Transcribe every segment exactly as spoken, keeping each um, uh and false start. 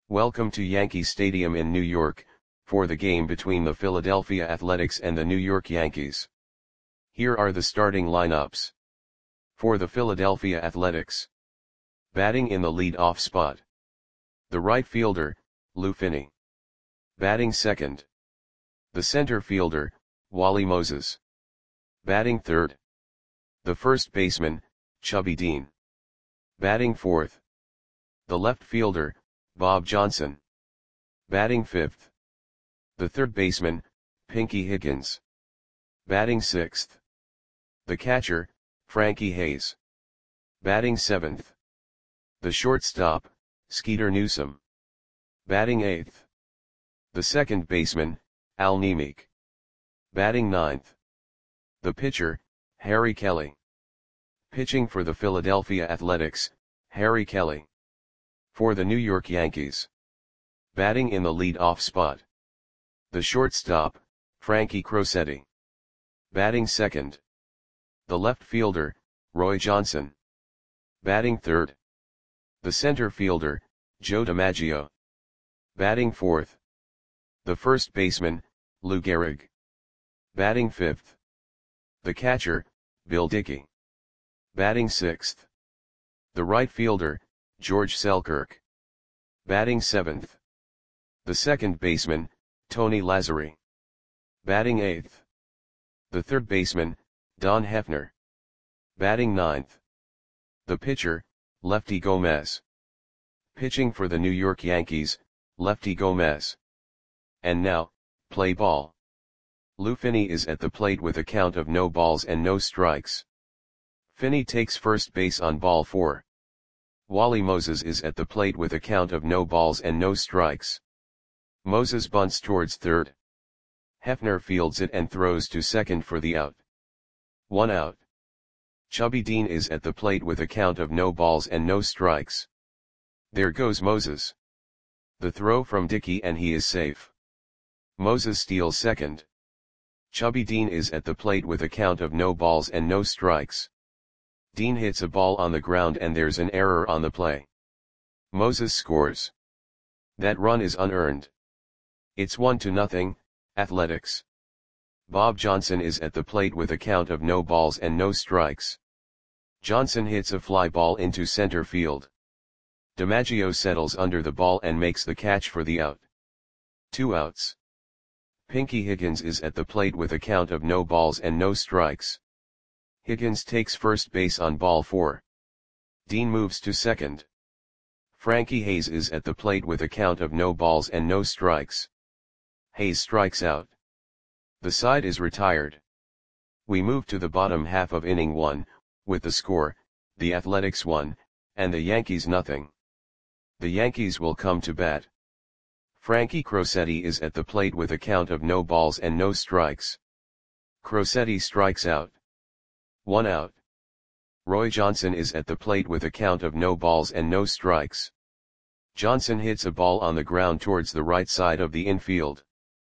Welcome to Yankee Stadium in New York, for the game between the Philadelphia Athletics and the New York Yankees. Here are the starting lineups. For the Philadelphia Athletics. Batting in the lead-off spot. The right fielder, Lou Finney. Batting second. The center fielder, Wally Moses. Batting third. The first baseman, Chubby Dean. Batting fourth. The left fielder, Bob Johnson. Batting fifth. The third baseman, Pinky Higgins. Batting sixth. The catcher, Frankie Hayes. Batting seventh. The shortstop, Skeeter Newsome. Batting eighth. The second baseman, Al Nemec. Batting ninth. The pitcher, Harry Kelly. Pitching for the Philadelphia Athletics, Harry Kelly. For the New York Yankees. Batting in the lead-off spot. The shortstop, Frankie Crosetti. Batting second. The left fielder, Roy Johnson. Batting third. The center fielder, Joe DiMaggio. Batting fourth. The first baseman, Lou Gehrig. Batting fifth. The catcher, Bill Dickey. Batting sixth. The right fielder, George Selkirk. Batting seventh. The second baseman, Tony Lazzeri. Batting eighth. The third baseman, Don Hefner. Batting ninth. The pitcher, Lefty Gomez. Pitching for the New York Yankees, Lefty Gomez. And now, play ball. Lou Finney is at the plate with a count of no balls and no strikes. Finney takes first base on ball four. Wally Moses is at the plate with a count of no balls and no strikes. Moses bunts towards third. Hefner fields it and throws to second for the out. One out. Chubby Dean is at the plate with a count of no balls and no strikes. There goes Moses. The throw from Dickey and he is safe. Moses steals second. Chubby Dean is at the plate with a count of no balls and no strikes. Dean hits a ball on the ground and there's an error on the play. Moses scores. That run is unearned. It's one to nothing, Athletics. Bob Johnson is at the plate with a count of no balls and no strikes. Johnson hits a fly ball into center field. DiMaggio settles under the ball and makes the catch for the out. Two outs. Pinky Higgins is at the plate with a count of no balls and no strikes. Higgins takes first base on ball four. Dean moves to second. Frankie Hayes is at the plate with a count of no balls and no strikes. Hayes strikes out. The side is retired. We move to the bottom half of inning one, with the score, the Athletics one, and the Yankees nothing. The Yankees will come to bat. Frankie Crosetti is at the plate with a count of no balls and no strikes. Crosetti strikes out. One out. Roy Johnson is at the plate with a count of no balls and no strikes. Johnson hits a ball on the ground towards the right side of the infield.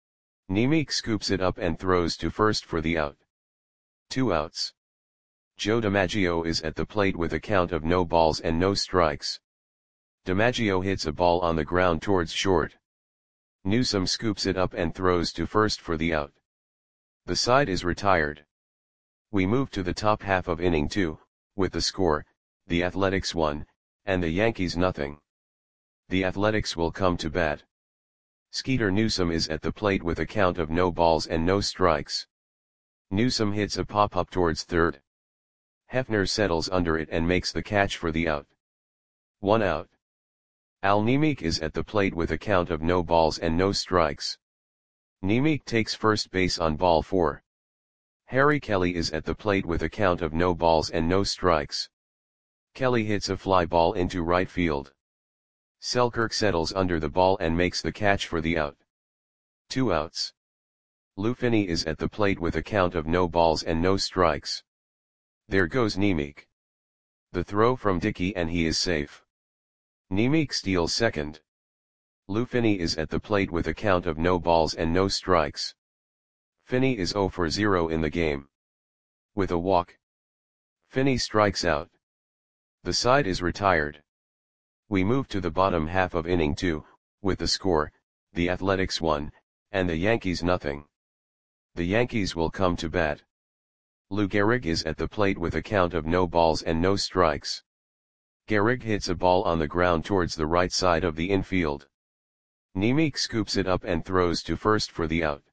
Nemec scoops it up and throws to first for the out. Two outs. Joe DiMaggio is at the plate with a count of no balls and no strikes. DiMaggio hits a ball on the ground towards short. Newsome scoops it up and throws to first for the out. The side is retired. We move to the top half of inning two, with the score, the Athletics one, and the Yankees nothing. The Athletics will come to bat. Skeeter Newsome is at the plate with a count of no balls and no strikes. Newsome hits a pop-up towards third. Hefner settles under it and makes the catch for the out. One out. Al Nemec is at the plate with a count of no balls and no strikes. Nemec takes first base on ball four. Harry Kelly is at the plate with a count of no balls and no strikes. Kelly hits a fly ball into right field. Selkirk settles under the ball and makes the catch for the out. Two outs. Lou Finney is at the plate with a count of no balls and no strikes. There goes Nemec. The throw from Dickey and he is safe. Nemec steals second. Lou Finney is at the plate with a count of no balls and no strikes. Finney is zero for zero in the game. With a walk. Finney strikes out. The side is retired. We move to the bottom half of inning two, With the score, the Athletics won, and the Yankees nothing. The Yankees will come to bat. Lou Gehrig is at the plate with a count of no balls and no strikes. Gehrig hits a ball on the ground towards the right side of the infield. Nemec scoops it up and throws to first for the out.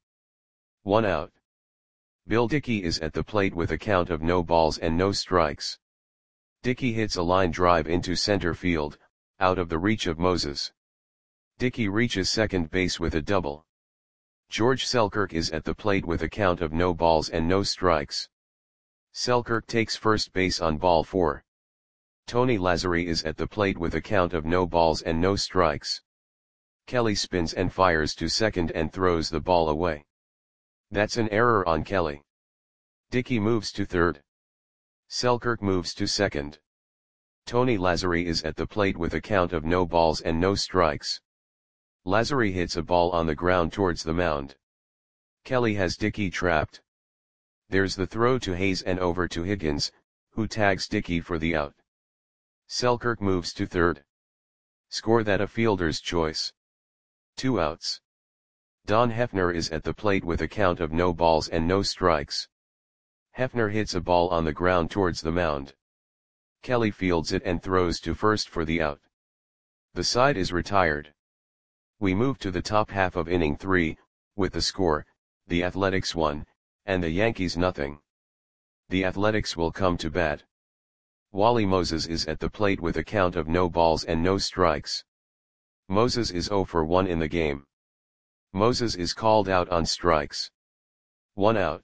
One out. Bill Dickey is at the plate with a count of no balls and no strikes. Dickey hits a line drive into center field, out of the reach of Moses. Dickey reaches second base with a double. George Selkirk is at the plate with a count of no balls and no strikes. Selkirk takes first base on ball four. Tony Lazzeri is at the plate with a count of no balls and no strikes. Kelly spins and fires to second and throws the ball away. That's an error on Kelly. Dickey moves to third. Selkirk moves to second. Tony Lazzeri is at the plate with a count of no balls and no strikes. Lazzeri hits a ball on the ground towards the mound. Kelly has Dickey trapped. There's the throw to Hayes and over to Higgins, who tags Dickey for the out. Selkirk moves to third. Score that a fielder's choice. Two outs. Don Hefner is at the plate with a count of no balls and no strikes. Hefner hits a ball on the ground towards the mound. Kelly fields it and throws to first for the out. The side is retired. We move to the top half of inning three, with the score, the Athletics won, and the Yankees nothing. The Athletics will come to bat. Wally Moses is at the plate with a count of no balls and no strikes. Moses is zero for one in the game. Moses is called out on strikes. One out.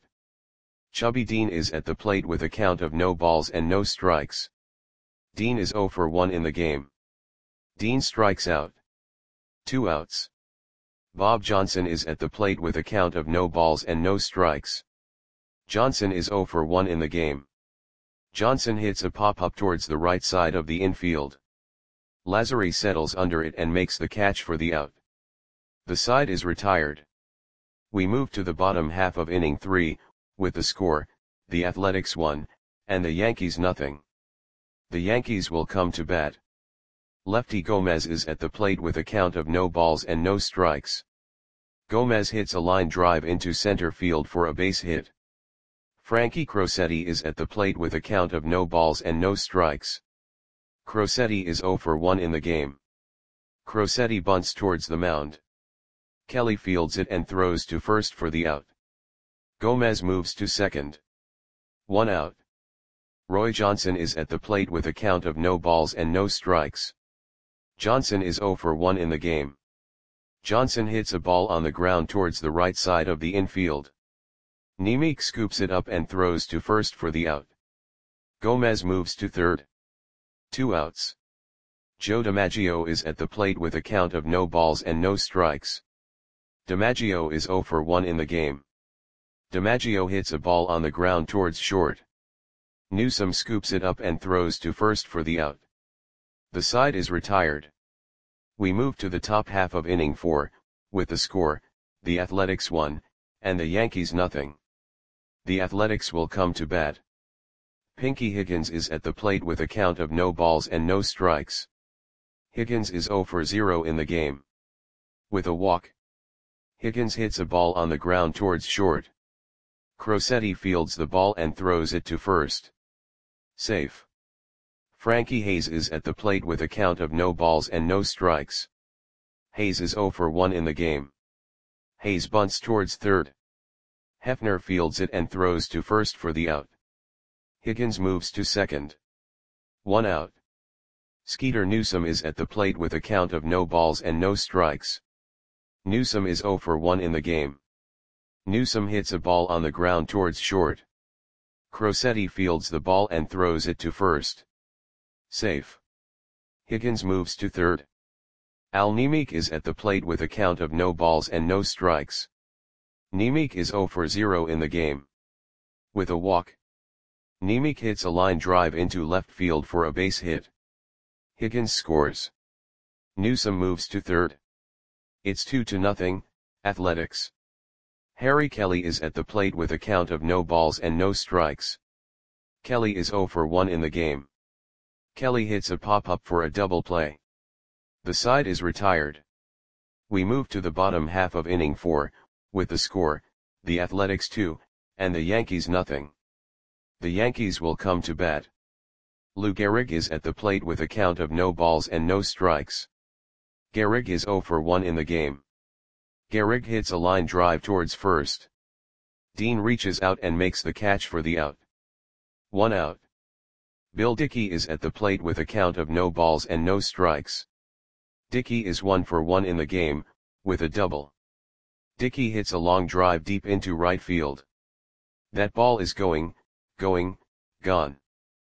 Chubby Dean is at the plate with a count of no balls and no strikes. Dean is zero for one in the game. Dean strikes out. Two outs. Bob Johnson is at the plate with a count of no balls and no strikes. Johnson is zero for one in the game. Johnson hits a pop-up towards the right side of the infield. Lazzeri settles under it and makes the catch for the out. The side is retired. We move to the bottom half of inning three, with the score, the Athletics won, and the Yankees nothing. The Yankees will come to bat. Lefty Gomez is at the plate with a count of no balls and no strikes. Gomez hits a line drive into center field for a base hit. Frankie Crosetti is at the plate with a count of no balls and no strikes. Crosetti is zero for one in the game. Crosetti bunts towards the mound. Kelly fields it and throws to first for the out. Gomez moves to second. One out. Roy Johnson is at the plate with a count of no balls and no strikes. Johnson is zero for one in the game. Johnson hits a ball on the ground towards the right side of the infield. Nemec scoops it up and throws to first for the out. Gomez moves to third. Two outs. Joe DiMaggio is at the plate with a count of no balls and no strikes. DiMaggio is zero for one in the game. DiMaggio hits a ball on the ground towards short. Newsom scoops it up and throws to first for the out. The side is retired. We move to the top half of inning four, with the score, the Athletics won, and the Yankees nothing. The Athletics will come to bat. Pinky Higgins is at the plate with a count of no balls and no strikes. Higgins is zero for zero in the game. With a walk. Higgins hits a ball on the ground towards short. Crosetti fields the ball and throws it to first. Safe. Frankie Hayes is at the plate with a count of no balls and no strikes. Hayes is zero for one in the game. Hayes bunts towards third. Hefner fields it and throws to first for the out. Higgins moves to second. One out. Skeeter Newsom is at the plate with a count of no balls and no strikes. Newsom is zero for one in the game. Newsom hits a ball on the ground towards short. Crosetti fields the ball and throws it to first. Safe. Higgins moves to third. Al Nemec is at the plate with a count of no balls and no strikes. Nemec is zero for zero in the game. With a walk. Nemec hits a line drive into left field for a base hit. Higgins scores. Newsom moves to third. It's two to nothing, Athletics. Harry Kelly is at the plate with a count of no balls and no strikes. Kelly is zero for one in the game. Kelly hits a pop-up for a double play. The side is retired. We move to the bottom half of inning four, with the score, the Athletics two, and the Yankees nothing. The Yankees will come to bat. Lou Gehrig is at the plate with a count of no balls and no strikes. Gehrig is zero for one in the game. Gehrig hits a line drive towards first. Dean reaches out and makes the catch for the out. One out. Bill Dickey is at the plate with a count of no balls and no strikes. Dickey is one for one in the game, with a double. Dickey hits a long drive deep into right field. That ball is going, going, gone.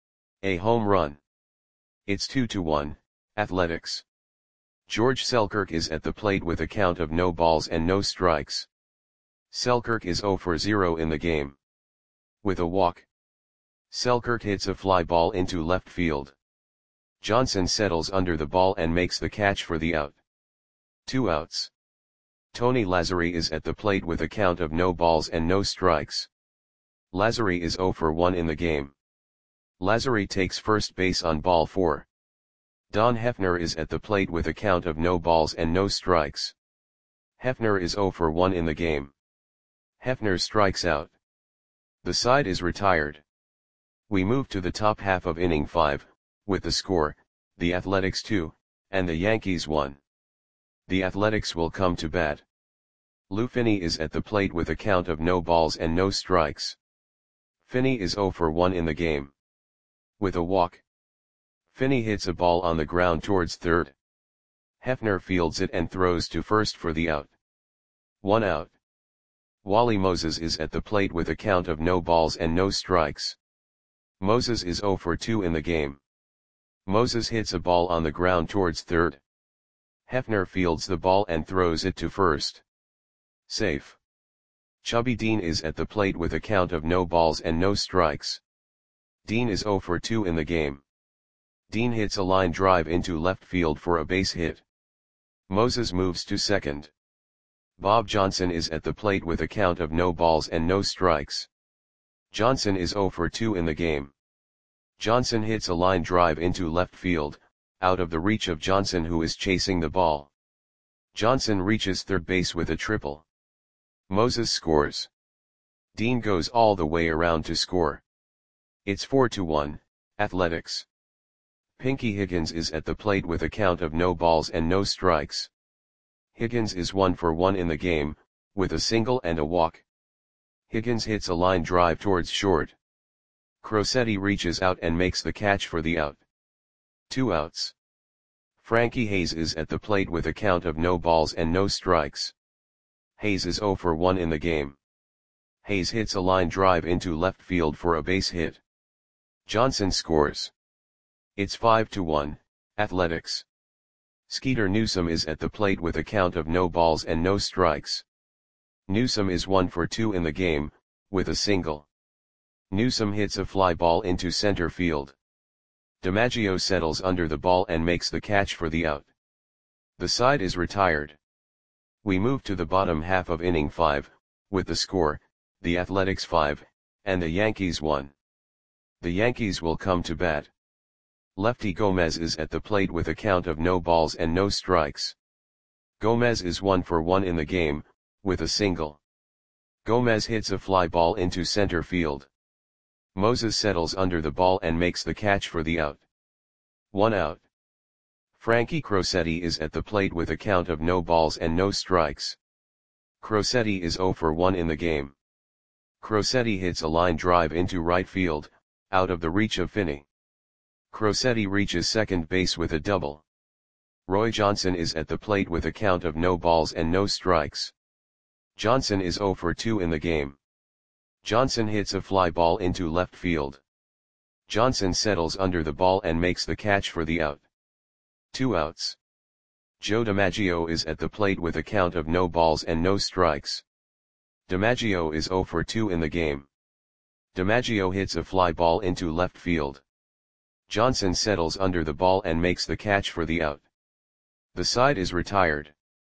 A home run. It's two to one, Athletics. George Selkirk is at the plate with a count of no balls and no strikes. Selkirk is zero for zero in the game. With a walk. Selkirk hits a fly ball into left field. Johnson settles under the ball and makes the catch for the out. Two outs. Tony Lazzeri is at the plate with a count of no balls and no strikes. Lazzeri is zero for one in the game. Lazzeri takes first base on ball four. Don Hefner is at the plate with a count of no balls and no strikes. Hefner is zero for one in the game. Hefner strikes out. The side is retired. We move to the top half of inning five, with the score, the Athletics two, and the Yankees one. The Athletics will come to bat. Lou Finney is at the plate with a count of no balls and no strikes. Finney is zero for one in the game. With a walk. Finney hits a ball on the ground towards third. Hefner fields it and throws to first for the out. One out. Wally Moses is at the plate with a count of no balls and no strikes. Moses is zero for two in the game. Moses hits a ball on the ground towards third. Hefner fields the ball and throws it to first. Safe. Chubby Dean is at the plate with a count of no balls and no strikes. Dean is zero for two in the game. Dean hits a line drive into left field for a base hit. Moses moves to second. Bob Johnson is at the plate with a count of no balls and no strikes. Johnson is zero for two in the game. Johnson hits a line drive into left field, out of the reach of Johnson who is chasing the ball. Johnson reaches third base with a triple. Moses scores. Dean goes all the way around to score. It's four to one, Athletics. Pinky Higgins is at the plate with a count of no balls and no strikes. Higgins is one for one in the game, with a single and a walk. Higgins hits a line drive towards short. Crosetti reaches out and makes the catch for the out. Two outs. Frankie Hayes is at the plate with a count of no balls and no strikes. Hayes is zero for one in the game. Hayes hits a line drive into left field for a base hit. Johnson scores. It's five to one, Athletics. Skeeter Newsom is at the plate with a count of no balls and no strikes. Newsom is one for two in the game, with a single. Newsom hits a fly ball into center field. DiMaggio settles under the ball and makes the catch for the out. The side is retired. We move to the bottom half of inning five, with the score, the Athletics five, and the Yankees one. The Yankees will come to bat. Lefty Gomez is at the plate with a count of no balls and no strikes. Gomez is one for one in the game, with a single. Gomez hits a fly ball into center field. Moses settles under the ball and makes the catch for the out. One out. Frankie Crosetti is at the plate with a count of no balls and no strikes. Crosetti is zero for one in the game. Crosetti hits a line drive into right field, out of the reach of Finney. Crosetti reaches second base with a double. Roy Johnson is at the plate with a count of no balls and no strikes. Johnson is zero for two in the game. Johnson hits a fly ball into left field. Johnson settles under the ball and makes the catch for the out. Two outs. Joe DiMaggio is at the plate with a count of no balls and no strikes. DiMaggio is zero for two in the game. DiMaggio hits a fly ball into left field. Johnson settles under the ball and makes the catch for the out. The side is retired.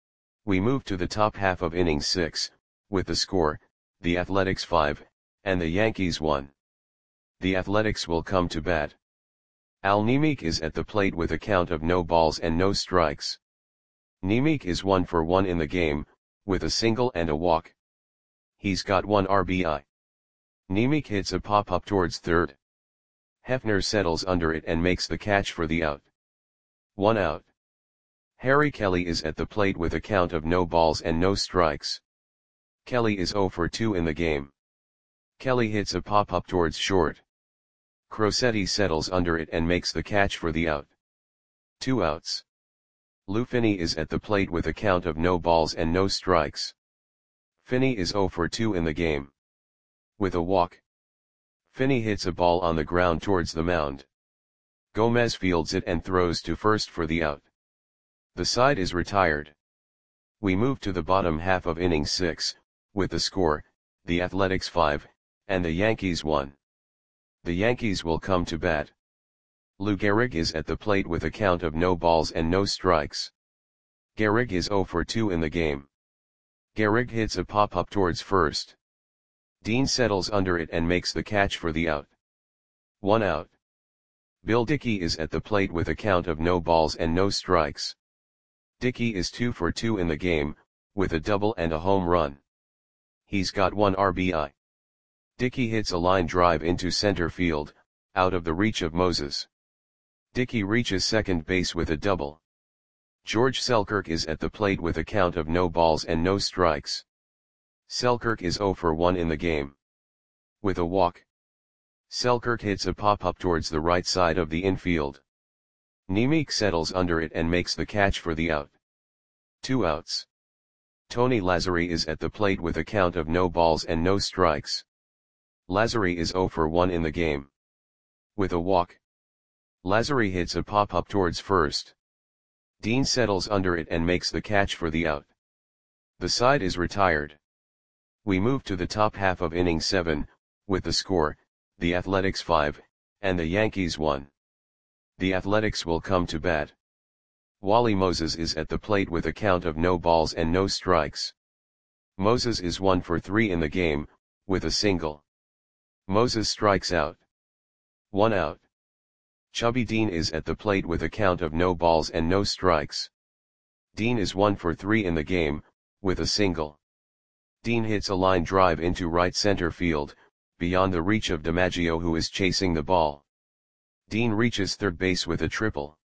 We move to the top half of inning six, with the score, the Athletics five, and the Yankees one. The Athletics will come to bat. Al Nemec is at the plate with a count of no balls and no strikes. Nemec is one for one in the game, with a single and a walk. He's got one R B I. Nemec hits a pop-up towards third. Hefner settles under it and makes the catch for the out. One out. Harry Kelly is at the plate with a count of no balls and no strikes. Kelly is zero for two in the game. Kelly hits a pop-up towards short. Crosetti settles under it and makes the catch for the out. Two outs. Lou Finney is at the plate with a count of no balls and no strikes. Finney is zero for two in the game. With a walk. Finney hits a ball on the ground towards the mound. Gomez fields it and throws to first for the out. The side is retired. We move to the bottom half of inning six, with the score, the Athletics five, and the Yankees one. The Yankees will come to bat. Lou Gehrig is at the plate with a count of no balls and no strikes. Gehrig is zero for two in the game. Gehrig hits a pop-up towards first. Dean settles under it and makes the catch for the out. One out. Bill Dickey is at the plate with a count of no balls and no strikes. Dickey is two for two in the game, with a double and a home run. He's got one R B I. Dickey hits a line drive into center field, out of the reach of Moses. Dickey reaches second base with a double. George Selkirk is at the plate with a count of no balls and no strikes. Selkirk is zero for one in the game. With a walk. Selkirk hits a pop-up towards the right side of the infield. Nemec settles under it and makes the catch for the out. Two outs. Tony Lazzari is at the plate with a count of no balls and no strikes. Lazzari is zero for one in the game. With a walk. Lazzari hits a pop-up towards first. Dean settles under it and makes the catch for the out. The side is retired. We move to the top half of inning seven, with the score, the Athletics five, and the Yankees one. The Athletics will come to bat. Wally Moses is at the plate with a count of no balls and no strikes. Moses is one for three in the game, with a single. Moses strikes out. One out. Chubby Dean is at the plate with a count of no balls and no strikes. Dean is one for three in the game, with a single. Dean hits a line drive into right center field, beyond the reach of DiMaggio, who is chasing the ball. Dean reaches third base with a triple.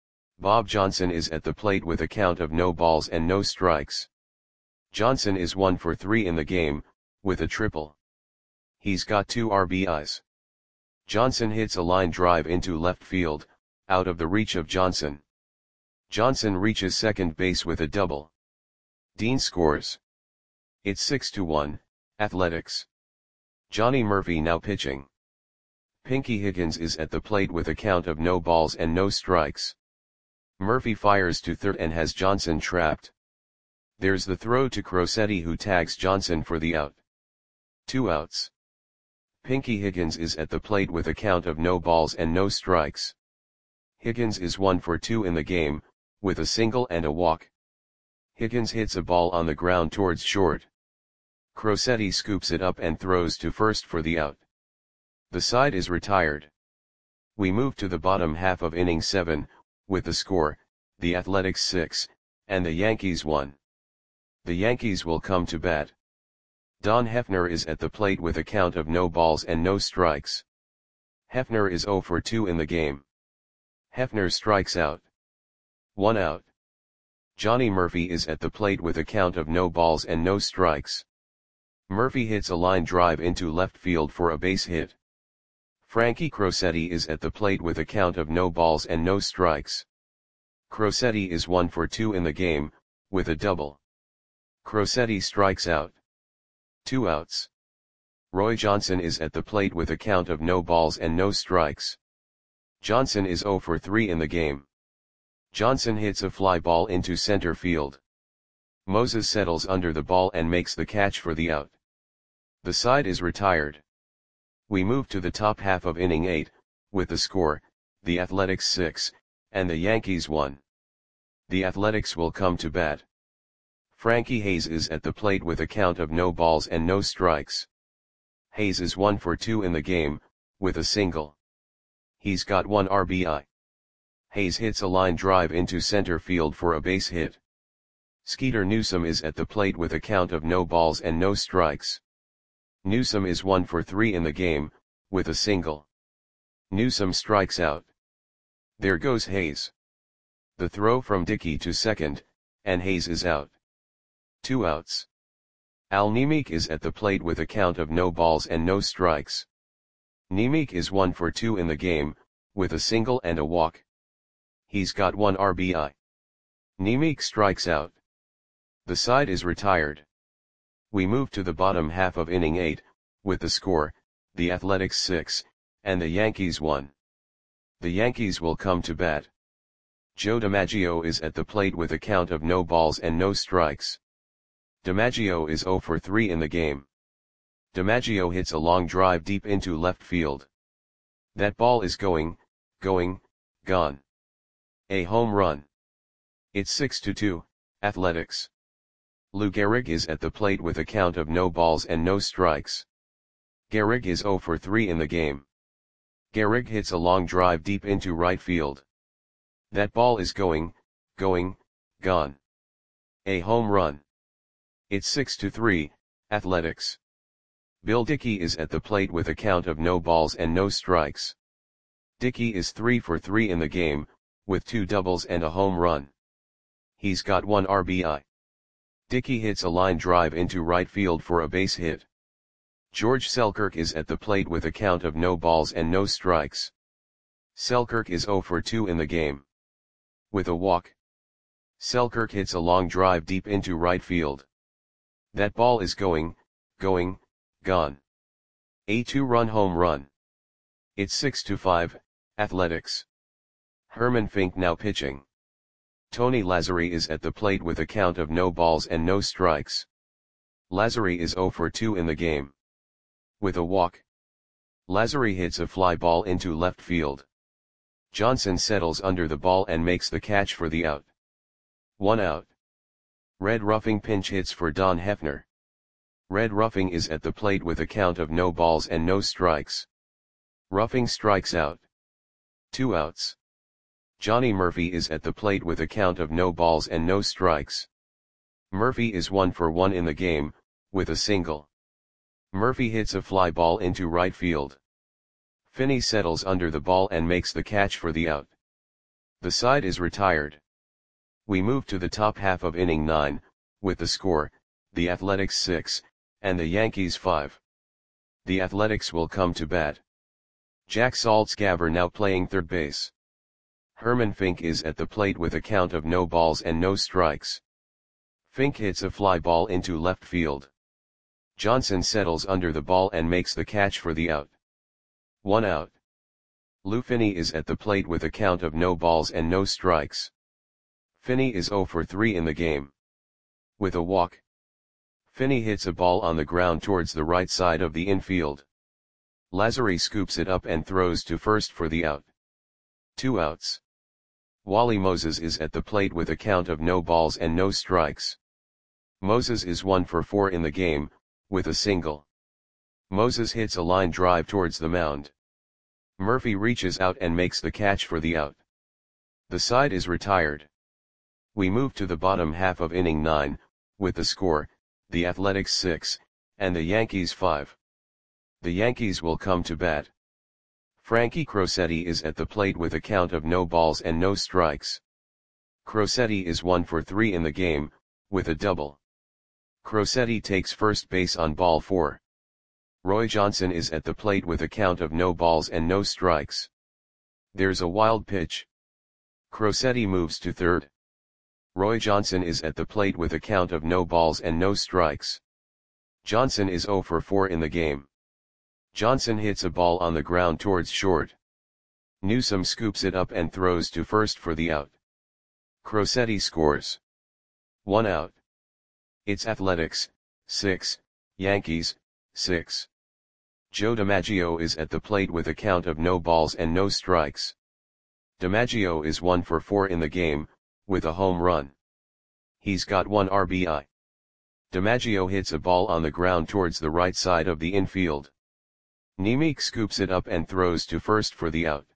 Bob Johnson is at the plate with a count of no balls and no strikes. Johnson is one for three in the game, with a triple. He's got two R B Is. Johnson hits a line drive into left field, out of the reach of Johnson. Johnson reaches second base with a double. Dean scores. It's six to one, Athletics. Johnny Murphy now pitching. Pinky Higgins is at the plate with a count of no balls and no strikes. Murphy fires to third and has Johnson trapped. There's the throw to Crosetti, who tags Johnson for the out. Two outs. Pinky Higgins is at the plate with a count of no balls and no strikes. Higgins is one for two in the game, with a single and a walk. Higgins hits a ball on the ground towards short. Crosetti scoops it up and throws to first for the out. The side is retired. We move to the bottom half of inning seven, with the score, the Athletics six, and the Yankees one. The Yankees will come to bat. Don Hefner is at the plate with a count of no balls and no strikes. Hefner is zero for two in the game. Hefner strikes out. One out. Johnny Murphy is at the plate with a count of no balls and no strikes. Murphy hits a line drive into left field for a base hit. Frankie Crosetti is at the plate with a count of no balls and no strikes. Crosetti is one for two in the game, with a double. Crosetti strikes out. Two outs. Roy Johnson is at the plate with a count of no balls and no strikes. Johnson is zero for three in the game. Johnson hits a fly ball into center field. Moses settles under the ball and makes the catch for the out. The side is retired. We move to the top half of inning eight, with the score, the Athletics six, and the Yankees one. The Athletics will come to bat. Frankie Hayes is at the plate with a count of no balls and no strikes. Hayes is one for two in the game, with a single. He's got one R B I. Hayes hits a line drive into center field for a base hit. Skeeter Newsome is at the plate with a count of no balls and no strikes. Newsome is one for three in the game, with a single. Newsome strikes out. There goes Hayes. The throw from Dickey to second, and Hayes is out. Two outs. Al Nemec is at the plate with a count of no balls and no strikes. Nemec is one for two in the game, with a single and a walk. He's got one R B I. Nemec strikes out. The side is retired. We move to the bottom half of inning eight, with the score, the Athletics six, and the Yankees one. The Yankees will come to bat. Joe DiMaggio is at the plate with a count of no balls and no strikes. DiMaggio is zero for three in the game. DiMaggio hits a long drive deep into left field. That ball is going, going, gone. A home run. It's six to two, Athletics. Lou Gehrig is at the plate with a count of no balls and no strikes. Gehrig is zero for three in the game. Gehrig hits a long drive deep into right field. That ball is going, going, gone. A home run. It's six to three, Athletics. Bill Dickey is at the plate with a count of no balls and no strikes. Dickey is three for three in the game, with two doubles and a home run. He's got one R B I. Dickey hits a line drive into right field for a base hit. George Selkirk is at the plate with a count of no balls and no strikes. Selkirk is zero for two in the game. With a walk. Selkirk hits a long drive deep into right field. That ball is going, going, gone. A two-run home run. It's six to five, Athletics. Herman Fink now pitching. Tony Lazzeri is at the plate with a count of no balls and no strikes. Lazzeri is zero for two in the game. With a walk. Lazzeri hits a fly ball into left field. Johnson settles under the ball and makes the catch for the out. One out. Red Ruffing pinch hits for Don Hefner. Red Ruffing is at the plate with a count of no balls and no strikes. Ruffing strikes out. Two outs. Johnny Murphy is at the plate with a count of no balls and no strikes. Murphy is one for one in the game, with a single. Murphy hits a fly ball into right field. Finney settles under the ball and makes the catch for the out. The side is retired. We move to the top half of inning nine, with the score, the Athletics six, and the Yankees five. The Athletics will come to bat. Jack Saltzgaber now playing third base. Herman Fink is at the plate with a count of no balls and no strikes. Fink hits a fly ball into left field. Johnson settles under the ball and makes the catch for the out. One out. Lou Finney is at the plate with a count of no balls and no strikes. Finney is zero for three in the game. With a walk. Finney hits a ball on the ground towards the right side of the infield. Lazzeri scoops it up and throws to first for the out. Two outs. Wally Moses is at the plate with a count of no balls and no strikes. Moses is one for four in the game, with a single. Moses hits a line drive towards the mound. Murphy reaches out and makes the catch for the out. The side is retired. We move to the bottom half of inning nine, with the score, the Athletics six, and the Yankees five. The Yankees will come to bat. Frankie Crosetti is at the plate with a count of no balls and no strikes. Crosetti is one for three in the game, with a double. Crosetti takes first base on ball four. Roy Johnson is at the plate with a count of no balls and no strikes. There's a wild pitch. Crosetti moves to third. Roy Johnson is at the plate with a count of no balls and no strikes. Johnson is zero for four in the game. Johnson hits a ball on the ground towards short. Newsome scoops it up and throws to first for the out. Crosetti scores. One out. It's Athletics, six, Yankees, six. Joe DiMaggio is at the plate with a count of no balls and no strikes. DiMaggio is one for four in the game, with a home run. He's got one R B I. DiMaggio hits a ball on the ground towards the right side of the infield. Nemec scoops it up and throws to first for the out.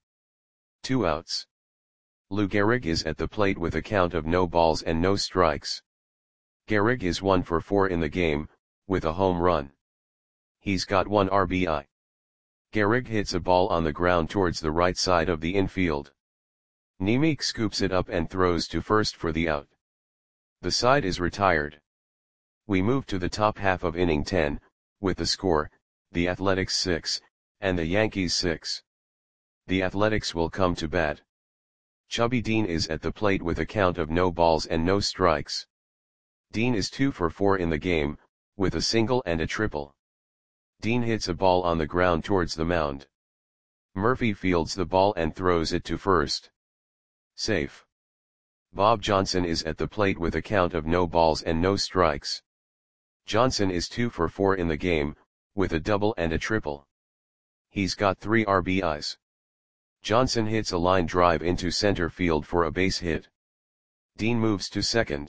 Two outs. Lou Gehrig is at the plate with a count of no balls and no strikes. Gehrig is one for four in the game, with a home run. He's got one R B I. Gehrig hits a ball on the ground towards the right side of the infield. Nemec scoops it up and throws to first for the out. The side is retired. We move to the top half of inning ten, with the score, the Athletics six, and the Yankees six. The Athletics will come to bat. Chubby Dean is at the plate with a count of no balls and no strikes. Dean is two for four in the game, with a single and a triple. Dean hits a ball on the ground towards the mound. Murphy fields the ball and throws it to first. Safe. Bob Johnson is at the plate with a count of no balls and no strikes. Johnson is two for four in the game, with a double and a triple. He's got three R B Is. Johnson hits a line drive into center field for a base hit. Dean moves to second.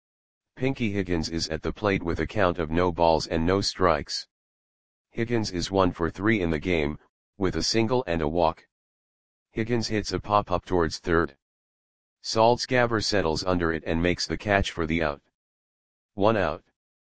Pinky Higgins is at the plate with a count of no balls and no strikes. Higgins is one for three in the game, with a single and a walk. Higgins hits a pop-up towards third. Saltzgaber settles under it and makes the catch for the out. One out.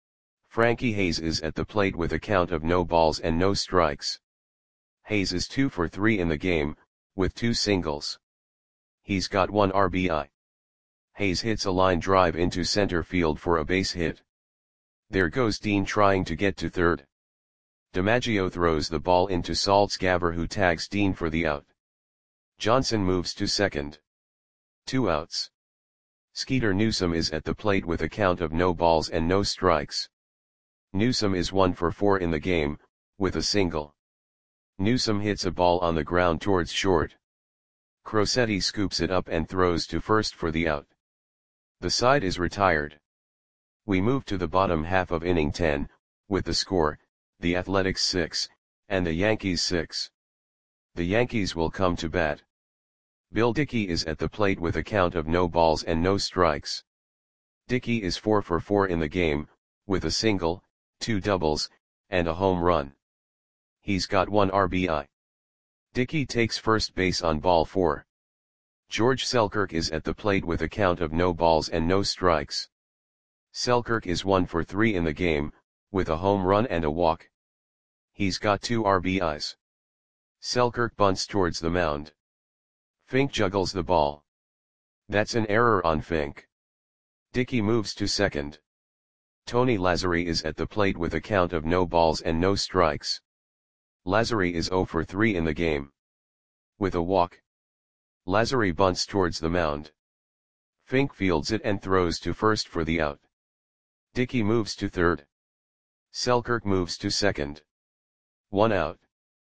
Frankie Hayes is at the plate with a count of no balls and no strikes. Hayes is two for three in the game, with two singles. He's got one R B I. Hayes hits a line drive into center field for a base hit. There goes Dean trying to get to third. DiMaggio throws the ball into Saltzgaber, who tags Dean for the out. Johnson moves to second. Two outs. Skeeter Newsom is at the plate with a count of no balls and no strikes. Newsom is one for four in the game, with a single. Newsom hits a ball on the ground towards short. Crosetti scoops it up and throws to first for the out. The side is retired. We move to the bottom half of inning ten, with the score, the Athletics six, and the Yankees six. The Yankees will come to bat. Bill Dickey is at the plate with a count of no balls and no strikes. Dickey is four for four in the game, with a single, two doubles, and a home run. He's got one R B I. Dickey takes first base on ball four. George Selkirk is at the plate with a count of no balls and no strikes. Selkirk is one for three in the game, with a home run and a walk. He's got two R B Is. Selkirk bunts towards the mound. Fink juggles the ball. That's an error on Fink. Dickey moves to second. Tony Lazzari is at the plate with a count of no balls and no strikes. Lazzari is zero for three in the game. With a walk. Lazzari bunts towards the mound. Fink fields it and throws to first for the out. Dickey moves to third. Selkirk moves to second. One out.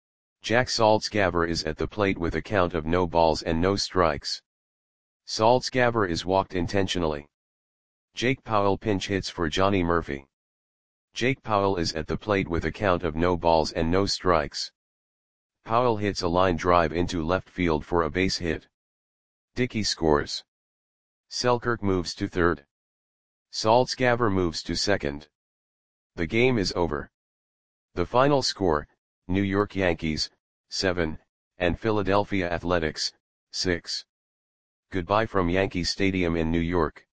Jack Saltzgaber is at the plate with a count of no balls and no strikes. Saltzgaber is walked intentionally. Jake Powell pinch hits for Johnny Murphy. Jake Powell is at the plate with a count of no balls and no strikes. Powell hits a line drive into left field for a base hit. Dickey scores. Selkirk moves to third. Saltzgaber moves to second. The game is over. The final score, New York Yankees, seven, and Philadelphia Athletics, six. Goodbye from Yankee Stadium in New York.